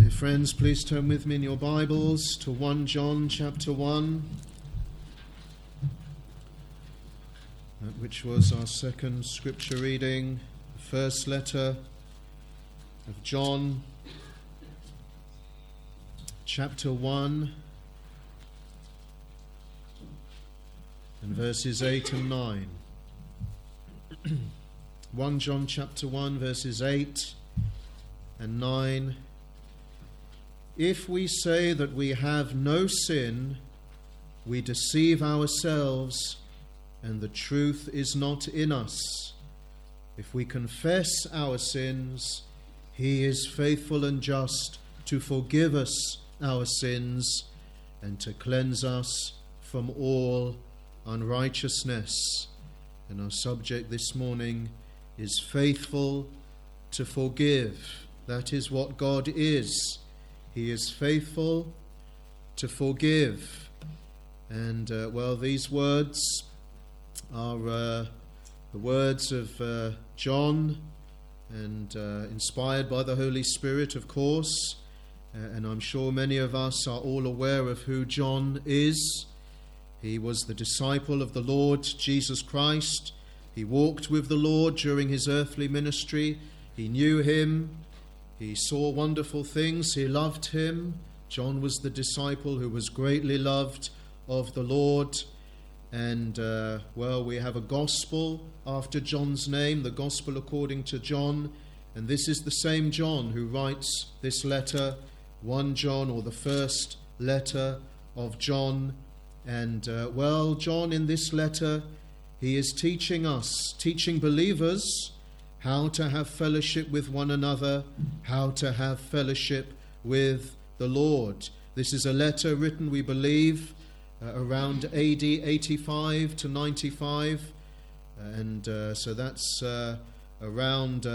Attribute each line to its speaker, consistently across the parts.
Speaker 1: Friends, please turn with me in your Bibles to 1 John chapter 1, which was our second scripture reading, the first letter of John, chapter 1, and verses 8 and 9. 1 John chapter 1, verses 8 and 9. If we say that we have no sin, we deceive ourselves, and the truth is not in us. If we confess our sins, he is faithful and just to forgive us our sins and to cleanse us from all unrighteousness. And our subject this morning is faithful to forgive. That is what God is. He is faithful to forgive. And, these words are the words of John, and inspired by the Holy Spirit, of course. And I'm sure many of us are all aware of who John is. He was the disciple of the Lord Jesus Christ. He walked with the Lord during his earthly ministry. He knew him. He saw wonderful things. He loved him. John was the disciple who was greatly loved of the Lord. And, we have a gospel after John's name, the gospel according to John. And this is the same John who writes this letter, 1 John, or the first letter of John. And, John in this letter, he is teaching believers how to have fellowship with one another, how to have fellowship with the Lord. This is a letter written, we believe, around AD 85 to 95. So that's around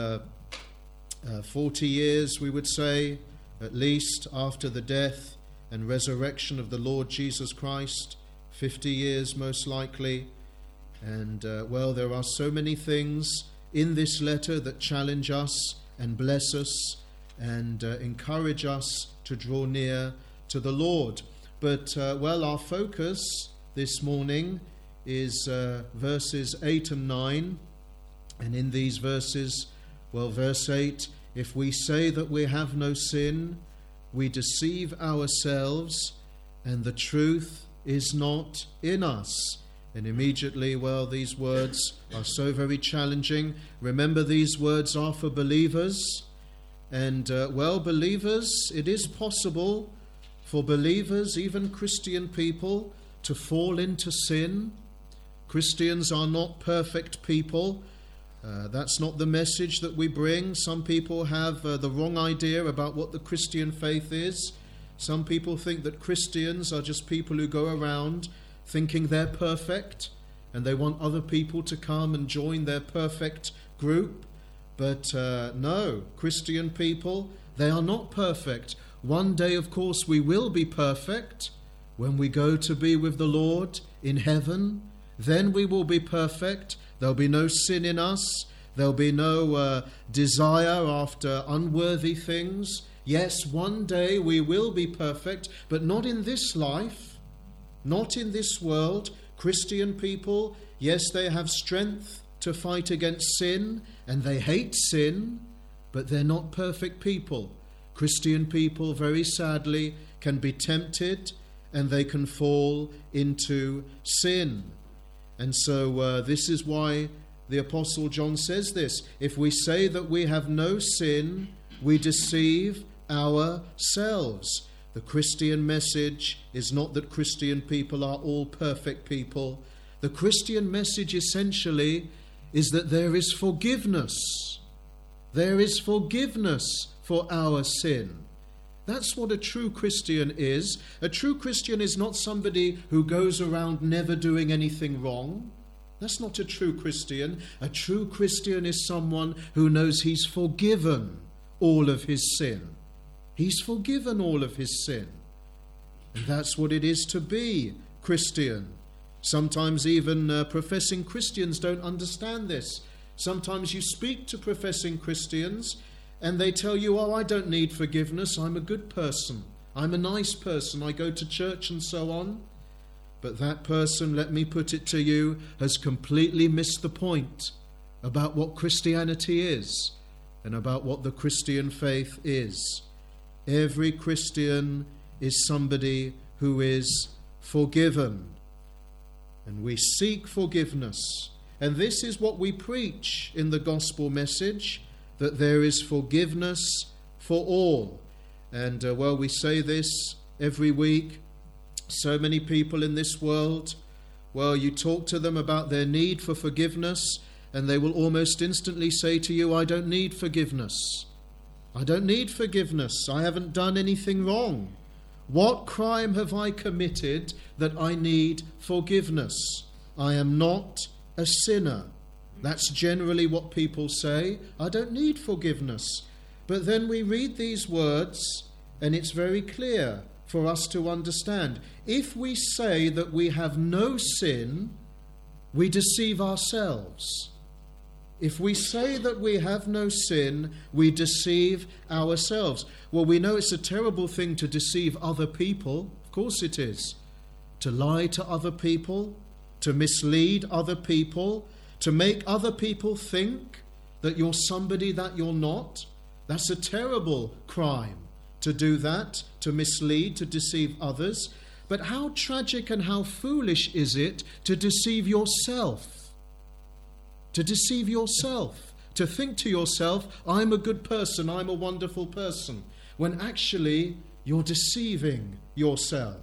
Speaker 1: 40 years, we would say, at least, after the death and resurrection of the Lord Jesus Christ. 50 years, most likely. And, there are so many things in this letter that challenge us and bless us and encourage us to draw near to the Lord. But, our focus this morning is verses 8 and 9. And in these verses, verse 8, if we say that we have no sin, we deceive ourselves, and the truth is not in us. And immediately, these words are so very challenging. Remember, these words are for believers. And, believers, it is possible for believers, even Christian people, to fall into sin. Christians are not perfect people. That's not the message that we bring. Some people have the wrong idea about what the Christian faith is. Some people think that Christians are just people who go around thinking they're perfect, and they want other people to come and join their perfect group. But no, Christian people, they are not perfect. One day, of course, we will be perfect when we go to be with the Lord in heaven. Then we will be perfect. There'll be no sin in us. There'll be no desire after unworthy things. Yes, one day we will be perfect, but not in this life. Not in this world. Christian people, yes, they have strength to fight against sin, and they hate sin, but they're not perfect people. Christian people, very sadly, can be tempted, and they can fall into sin. And so this is why the Apostle John says this. If we say that we have no sin, we deceive ourselves. The Christian message is not that Christian people are all perfect people. The Christian message essentially is that there is forgiveness. There is forgiveness for our sin. That's what a true Christian is. A true Christian is not somebody who goes around never doing anything wrong. That's not a true Christian. A true Christian is someone who knows he's forgiven all of his sin. He's forgiven all of his sin. And that's what it is to be Christian. Sometimes even professing Christians don't understand this. Sometimes you speak to professing Christians and they tell you, oh, I don't need forgiveness, I'm a good person, I'm a nice person, I go to church and so on. But that person, let me put it to you, has completely missed the point about what Christianity is and about what the Christian faith is. Every Christian is somebody who is forgiven. And we seek forgiveness. And this is what we preach in the gospel message, that there is forgiveness for all. And we say this every week. So many people in this world, you talk to them about their need for forgiveness, and they will almost instantly say to you, I don't need forgiveness. I don't need forgiveness. I haven't done anything wrong. What crime have I committed that I need forgiveness? I am not a sinner. That's generally what people say. I don't need forgiveness. But then we read these words, and it's very clear for us to understand. If we say that we have no sin, we deceive ourselves. If we say that we have no sin, we deceive ourselves. Well, we know it's a terrible thing to deceive other people. Of course it is. To lie to other people, to mislead other people, to make other people think that you're somebody that you're not. That's a terrible crime. To do that, to mislead, to deceive others. But how tragic and how foolish is it to deceive yourself? To deceive yourself. To think to yourself, I'm a good person, I'm a wonderful person. When actually you're deceiving yourself.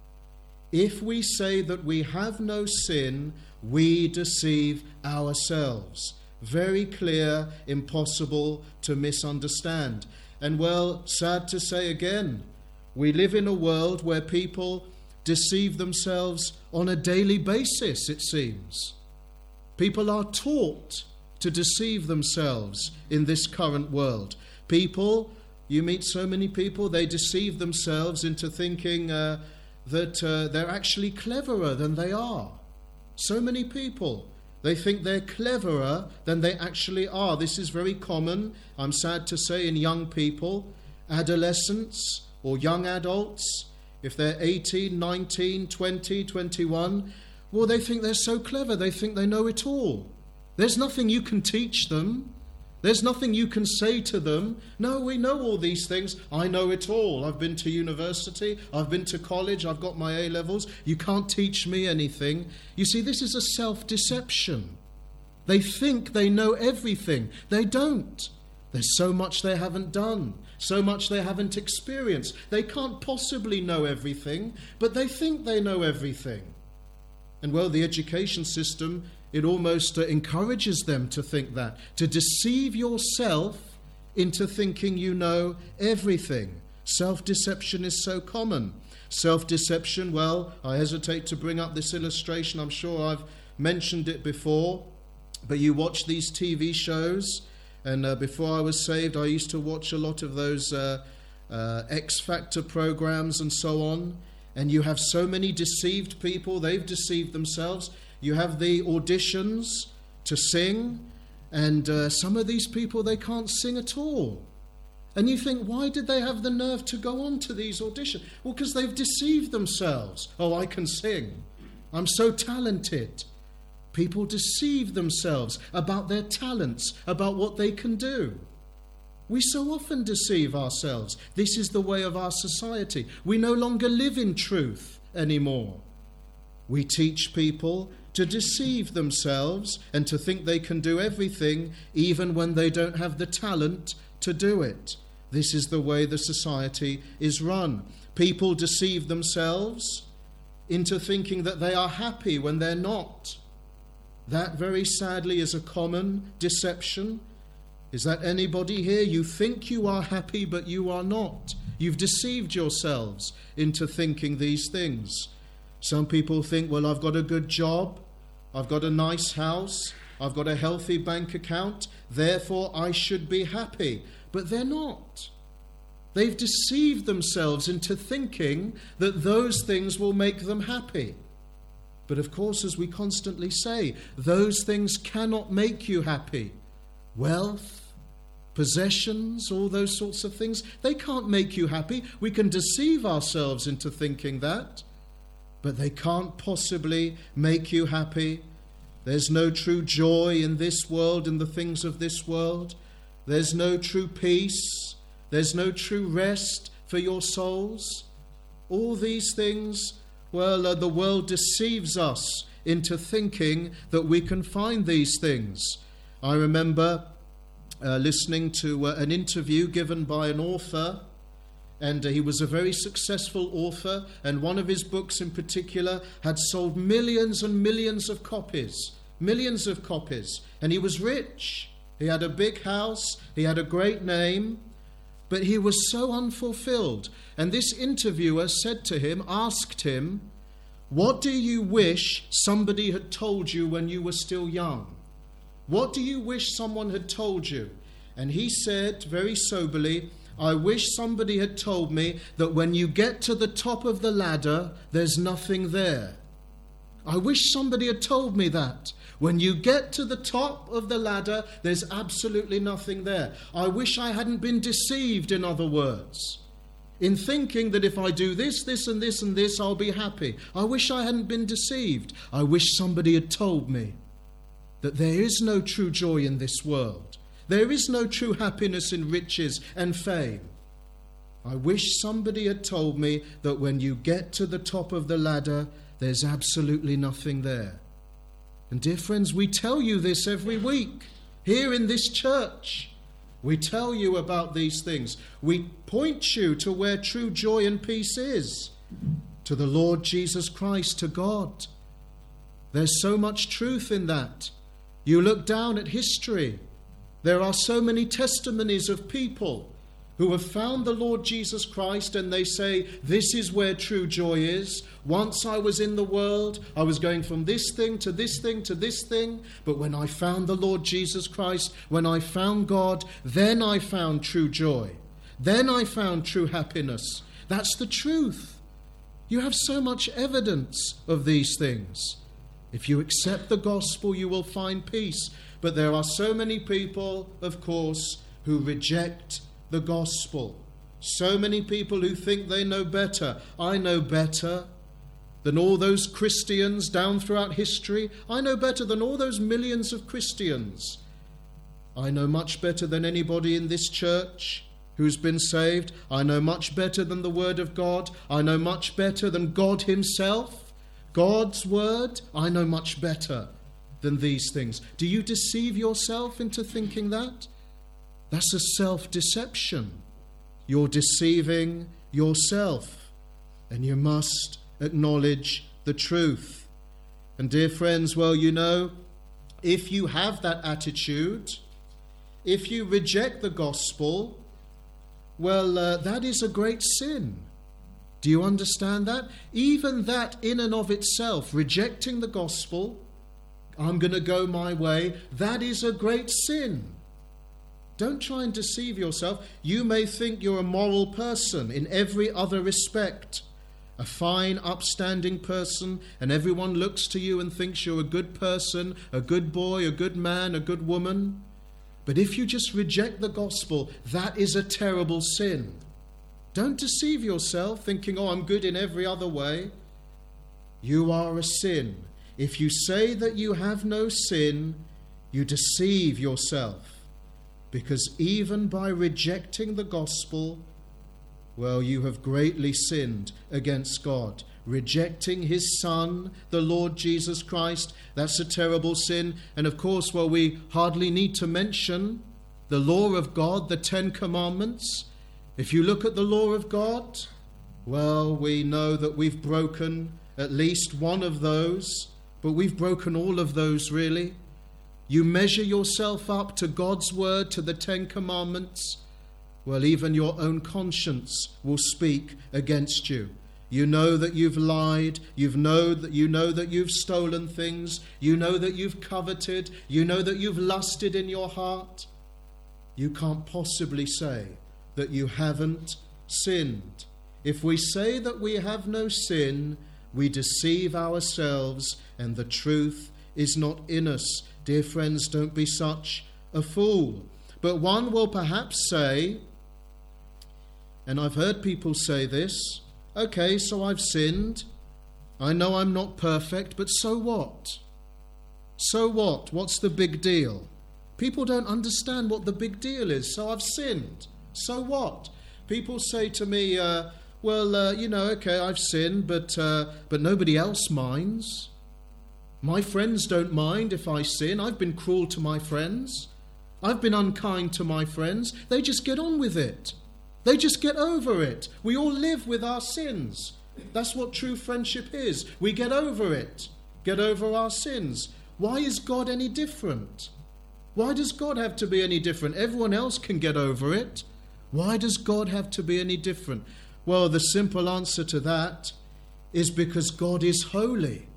Speaker 1: If we say that we have no sin, we deceive ourselves. Very clear, impossible to misunderstand. And sad to say again, we live in a world where people deceive themselves on a daily basis, it seems. People are taught to deceive themselves in this current world. People, you meet so many people, they deceive themselves into thinking that they're actually cleverer than they are. So many people. They think they're cleverer than they actually are. This is very common, I'm sad to say, in young people, adolescents or young adults. If they're 18, 19, 20, 21, they think they're so clever. They think they know it all. There's nothing you can teach them. There's nothing you can say to them. No, we know all these things. I know it all. I've been to university. I've been to college. I've got my A-levels. You can't teach me anything. You see, this is a self-deception. They think they know everything. They don't. There's so much they haven't done. So much they haven't experienced. They can't possibly know everything, but they think they know everything. And the education system, it almost encourages them to think that, to deceive yourself into thinking you know everything. Self-deception is so common. Self-deception, I hesitate to bring up this illustration. I'm sure I've mentioned it before, but you watch these TV shows, and before I was saved, I used to watch a lot of those X Factor programs and so on, and you have so many deceived people. They've deceived themselves. You have the auditions to sing, and some of these people, they can't sing at all. And you think, why did they have the nerve to go on to these auditions? Well, because they've deceived themselves. Oh, I can sing. I'm so talented. People deceive themselves about their talents, about what they can do. We so often deceive ourselves. This is the way of our society. We no longer live in truth anymore. We teach people to deceive themselves and to think they can do everything even when they don't have the talent to do it. This is the way the society is run. People deceive themselves into thinking that they are happy when they're not. That very sadly is a common deception. Is that anybody here? You think you are happy, but you are not. You've deceived yourselves into thinking these things. Some people think, I've got a good job, I've got a nice house, I've got a healthy bank account, therefore I should be happy. But they're not. They've deceived themselves into thinking that those things will make them happy. But of course, as we constantly say, those things cannot make you happy. Wealth, possessions, all those sorts of things. They can't make you happy. We can deceive ourselves into thinking that, but they can't possibly make you happy. There's no true joy in this world, in the things of this world. There's no true peace. There's no true rest for your souls. All these things, the world deceives us into thinking that we can find these things. I remember listening to an interview given by an author, and he was a very successful author, and one of his books in particular had sold millions and millions of copies, and he was rich. He had a big house, he had a great name, but he was so unfulfilled. And this interviewer asked him, what do you wish somebody had told you when you were still young? What do you wish someone had told you? And he said very soberly, I wish somebody had told me that when you get to the top of the ladder, there's nothing there. I wish somebody had told me that. When you get to the top of the ladder, there's absolutely nothing there. I wish I hadn't been deceived, in other words, in thinking that if I do this, this and this and this, I'll be happy. I wish I hadn't been deceived. I wish somebody had told me that there is no true joy in this world. There is no true happiness in riches and fame. I wish somebody had told me that when you get to the top of the ladder, there's absolutely nothing there. And dear friends, we tell you this every week here in this church. We tell you about these things. We point you to where true joy and peace is, to the Lord Jesus Christ, to God. There's so much truth in that. You look down at history. There are so many testimonies of people who have found the Lord Jesus Christ, and they say, this is where true joy is. Once I was in the world, I was going from this thing to this thing to this thing, but when I found the Lord Jesus Christ, when I found God, then I found true joy. Then I found true happiness. That's the truth. You have so much evidence of these things. If you accept the gospel, you will find peace. But there are so many people, of course, who reject the gospel. So many people who think they know better. I know better than all those Christians down throughout history. I know better than all those millions of Christians. I know much better than anybody in this church who's been saved. I know much better than the Word of God. I know much better than God Himself. God's Word, I know much better than these things. Do you deceive yourself into thinking that? That's a self-deception. You're deceiving yourself, and you must acknowledge the truth. And dear friends, if you have that attitude, if you reject the gospel, that is a great sin. Do you understand that? Even that in and of itself, rejecting the gospel, I'm going to go my way, that is a great sin. Don't try and deceive yourself. You may think you're a moral person in every other respect, a fine, upstanding person, and everyone looks to you and thinks you're a good person, a good boy, a good man, a good woman. But if you just reject the gospel, that is a terrible sin. Don't deceive yourself thinking, I'm good in every other way. You are a sin. If you say that you have no sin, you deceive yourself. Because even by rejecting the gospel, you have greatly sinned against God. Rejecting His Son, the Lord Jesus Christ, that's a terrible sin. And of course, we hardly need to mention the law of God, the 10 Commandments. If you look at the law of God, we know that we've broken at least one of those, but we've broken all of those, really. You measure yourself up to God's word, to the 10 Commandments, even your own conscience will speak against you. You know that you've lied, you know that you've stolen things, you know that you've coveted, you know that you've lusted in your heart. You can't possibly say that you haven't sinned. If we say that we have no sin, we deceive ourselves and the truth is not in us. Dear friends, don't be such a fool. But one will perhaps say, and I've heard people say this, okay, so I've sinned. I know I'm not perfect, but so what? So what? What's the big deal? People don't understand what the big deal is. So I've sinned. So what? People say to me, okay, I've sinned, but nobody else minds. My friends don't mind if I sin. I've been cruel to my friends. I've been unkind to my friends. They just get on with it. They just get over it. We all live with our sins. That's what true friendship is. We get over it. Get over our sins. Why is God any different? Why does God have to be any different? Everyone else can get over it. Why does God have to be any different? Well, the simple answer to that is because God is holy.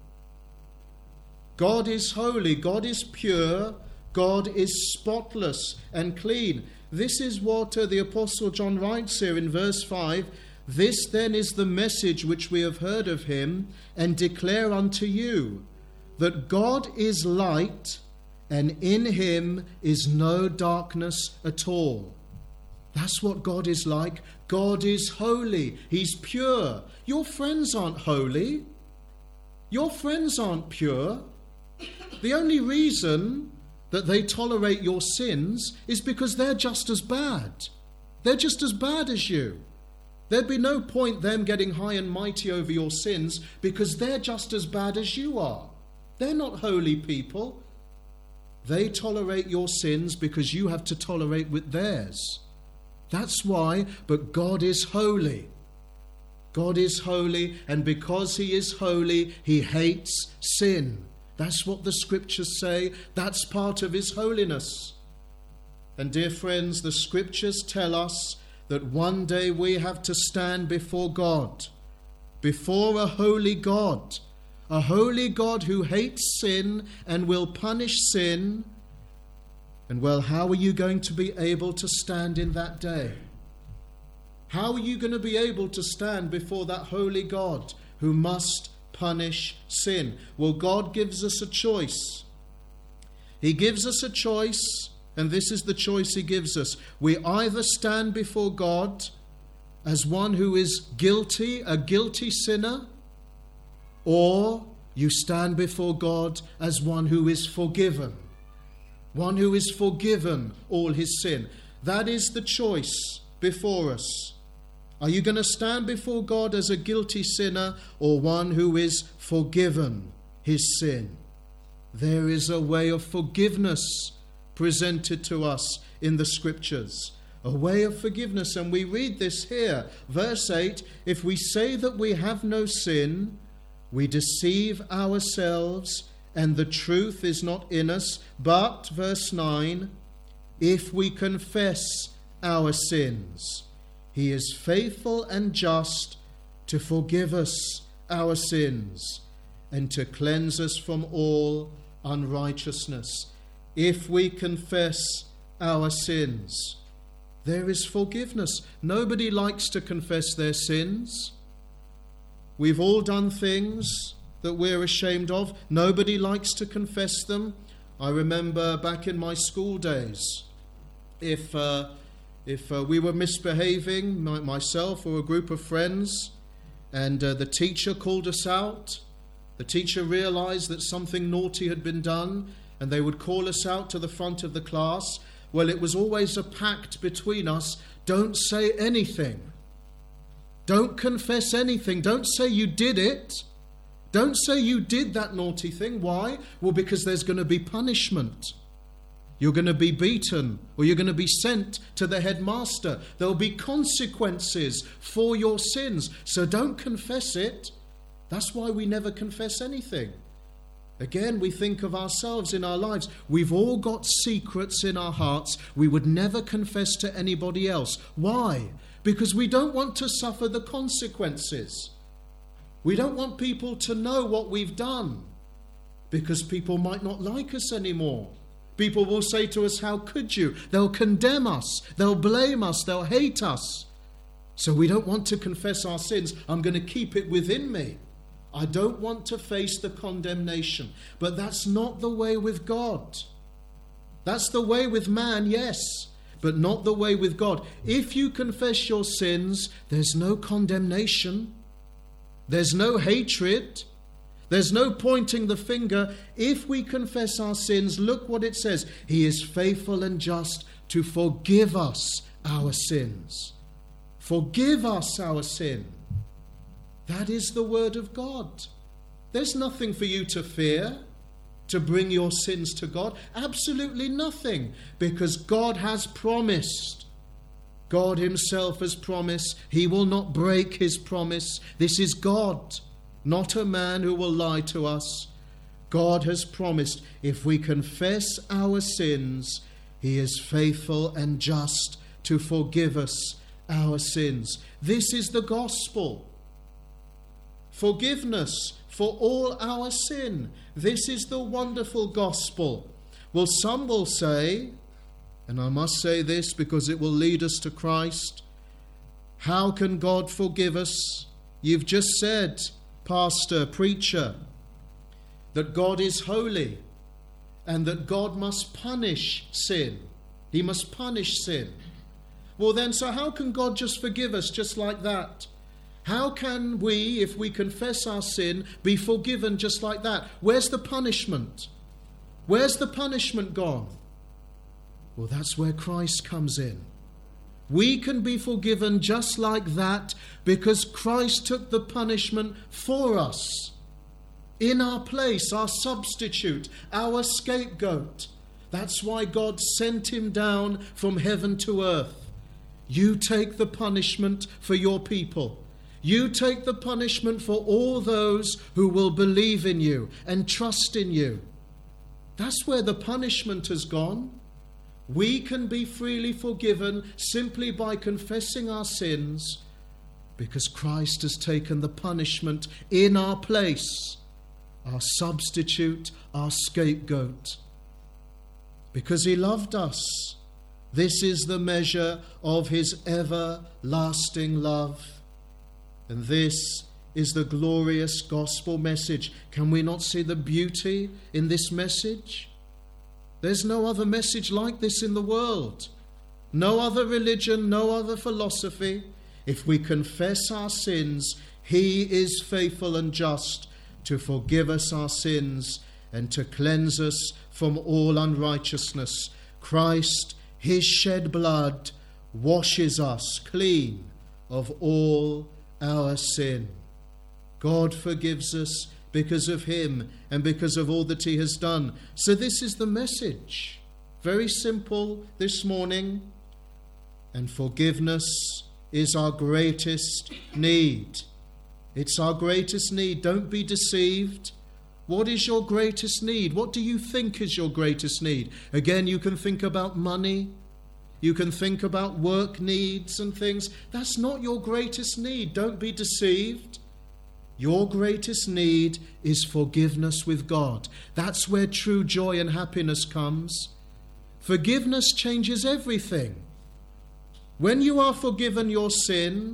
Speaker 1: God is holy. God is pure. God is spotless and clean. This is what the Apostle John writes here in verse 5. This then is the message which we have heard of him and declare unto you, that God is light, and in him is no darkness at all. That's what God is like. God is holy. He's pure. Your friends aren't holy. Your friends aren't pure. The only reason that they tolerate your sins is because they're just as bad. They're just as bad as you. There'd be no point them getting high and mighty over your sins because they're just as bad as you are. They're not holy people. They tolerate your sins because you have to tolerate with theirs. That's why, but God is holy. God is holy, and because he is holy, he hates sin. That's what the scriptures say. That's part of his holiness. And dear friends, the scriptures tell us that one day we have to stand before God, before a holy God who hates sin and will punish sin. And well, how are you going to be able to stand in that day? How are you going to be able to stand before that holy God who must punish sin? Well, God gives us a choice. He gives us a choice, and this is the choice he gives us. We either stand before God as one who is guilty, a guilty sinner, or you stand before God as one who is forgiven. One who is forgiven all his sin. That is the choice before us. Are you going to stand before God as a guilty sinner or one who is forgiven his sin? There is a way of forgiveness presented to us in the scriptures. A way of forgiveness. And we read this here. Verse 8, if we say that we have no sin, we deceive ourselves and the truth is not in us. But, verse 9, if we confess our sins, he is faithful and just to forgive us our sins and to cleanse us from all unrighteousness. If we confess our sins, there is forgiveness. Nobody likes to confess their sins. We've all done things that we're ashamed of. Nobody likes to confess them. I remember back in my school days, if we were misbehaving, myself or a group of friends, and the teacher called us out, the teacher realized that something naughty had been done, and they would call us out to the front of the class. Well, it was always a pact between us. Don't say anything. Don't confess anything. Don't say you did it. Don't say you did that naughty thing. Why? Well, because there's going to be punishment. You're going to be beaten, or you're going to be sent to the headmaster. There'll be consequences for your sins. So don't confess it. That's why we never confess anything. Again, we think of ourselves in our lives. We've all got secrets in our hearts we would never confess to anybody else. Why? Because we don't want to suffer the consequences. We don't want people to know what we've done, because people might not like us anymore. People will say to us, how could you? They'll condemn us. They'll blame us. They'll hate us. So we don't want to confess our sins. I'm going to keep it within me. I don't want to face the condemnation. But that's not the way with God. That's the way with man, yes, but not the way with God. If you confess your sins, there's no condemnation. There's no hatred. There's no pointing the finger. If we confess our sins, look what it says. He is faithful and just to forgive us our sins. Forgive us our sin. That is the word of God. There's nothing for you to fear to bring your sins to God. Absolutely nothing, because God has promised. God himself has promised. He will not break his promise. This is God, not a man who will lie to us. God has promised if we confess our sins, he is faithful and just to forgive us our sins. This is the gospel. Forgiveness for all our sin. This is the wonderful gospel. Well, some will say, and I must say this because it will lead us to Christ, how can God forgive us? You've just said, pastor, preacher, that God is holy and that God must punish sin. He must punish sin. Well then, so how can God just forgive us just like that? How can we, if we confess our sin, be forgiven just like that? Where's the punishment? Where's the punishment gone? Well, that's where Christ comes in. We can be forgiven just like that because Christ took the punishment for us. In our place, our substitute, our scapegoat. That's why God sent him down from heaven to earth. You take the punishment for your people. You take the punishment for all those who will believe in you and trust in you. That's where the punishment has gone. We can be freely forgiven simply by confessing our sins because Christ has taken the punishment in our place, our substitute, our scapegoat. Because he loved us. This is the measure of his everlasting love. And this is the glorious gospel message. Can we not see the beauty in this message? There's no other message like this in the world. No other religion, no other philosophy. If we confess our sins, he is faithful and just to forgive us our sins and to cleanse us from all unrighteousness. Christ, his shed blood, washes us clean of all our sin. God forgives us because of him and because of all that he has done. So this is the message. Very simple this morning. And forgiveness is our greatest need. It's our greatest need. Don't be deceived. What is your greatest need? What do you think is your greatest need? Again, you can think about money. You can think about work needs and things. That's not your greatest need. Don't be deceived. Your greatest need is forgiveness with God. That's where true joy and happiness comes. Forgiveness changes everything. When you are forgiven your sin,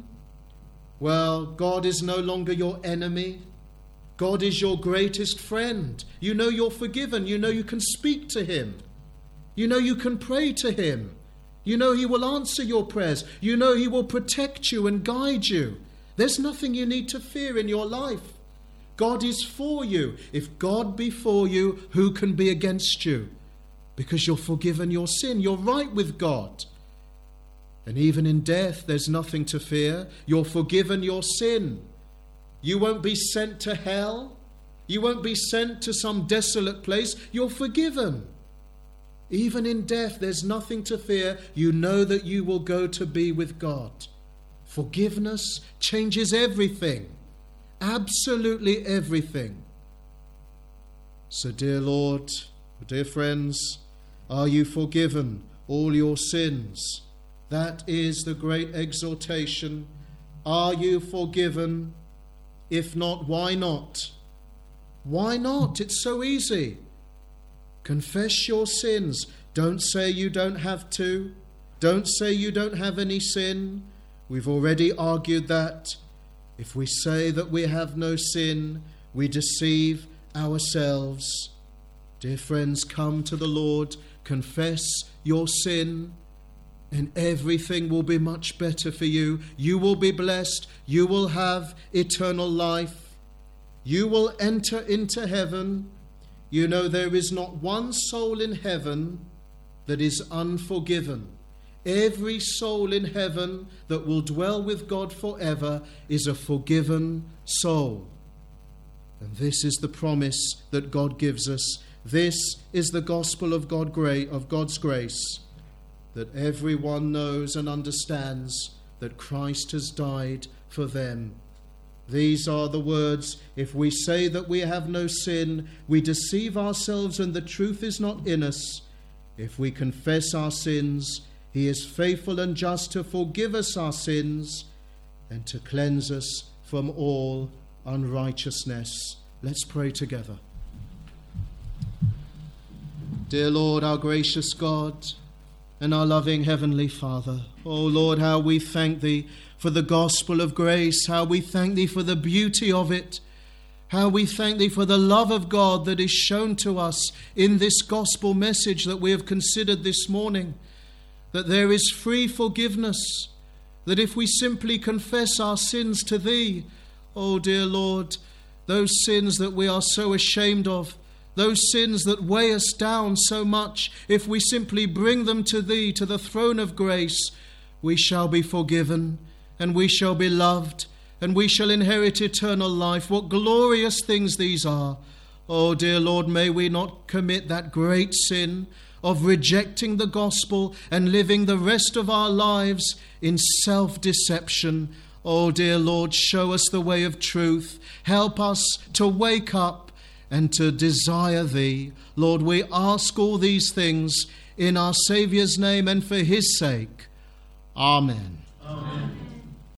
Speaker 1: well, God is no longer your enemy. God is your greatest friend. You know you're forgiven. You know you can speak to him. You know you can pray to him. You know he will answer your prayers. You know he will protect you and guide you. There's nothing you need to fear in your life. God is for you. If God be for you, who can be against you? Because you're forgiven your sin. You're right with God. And even in death, there's nothing to fear. You're forgiven your sin. You won't be sent to hell. You won't be sent to some desolate place. You're forgiven. Even in death, there's nothing to fear. You know that you will go to be with God. Forgiveness changes everything. Absolutely everything. So, dear Lord, dear friends, are you forgiven all your sins? That is the great exhortation. Are you forgiven? If not, why not? Why not? It's so easy. Confess your sins. Don't say you don't have to. Don't say you don't have any sin. We've already argued that. If we say that we have no sin, we deceive ourselves. Dear friends, come to the Lord, confess your sin, and everything will be much better for you. You will be blessed. You will have eternal life. You will enter into heaven. You know there is not one soul in heaven that is unforgiven. Every soul in heaven that will dwell with God forever is a forgiven soul. And this is the promise that God gives us. This is the gospel of God's grace, that everyone knows and understands that Christ has died for them. These are the words: if we say that we have no sin, we deceive ourselves and the truth is not in us. If we confess our sins, he is faithful and just to forgive us our sins and to cleanse us from all unrighteousness. Let's pray together. Dear Lord, our gracious God and our loving Heavenly Father, oh Lord, how we thank Thee for the gospel of grace, how we thank Thee for the beauty of it, how we thank Thee for the love of God that is shown to us in this gospel message that we have considered this morning, that there is free forgiveness, that if we simply confess our sins to Thee, oh dear Lord, those sins that we are so ashamed of, those sins that weigh us down so much, if we simply bring them to Thee, to the throne of grace, we shall be forgiven, and we shall be loved, and we shall inherit eternal life. What glorious things these are. Oh, dear Lord, may we not commit that great sin of rejecting the gospel and living the rest of our lives in self-deception. Oh, dear Lord, show us the way of truth. Help us to wake up and to desire Thee. Lord, we ask all these things in our Saviour's name and for His sake. Amen.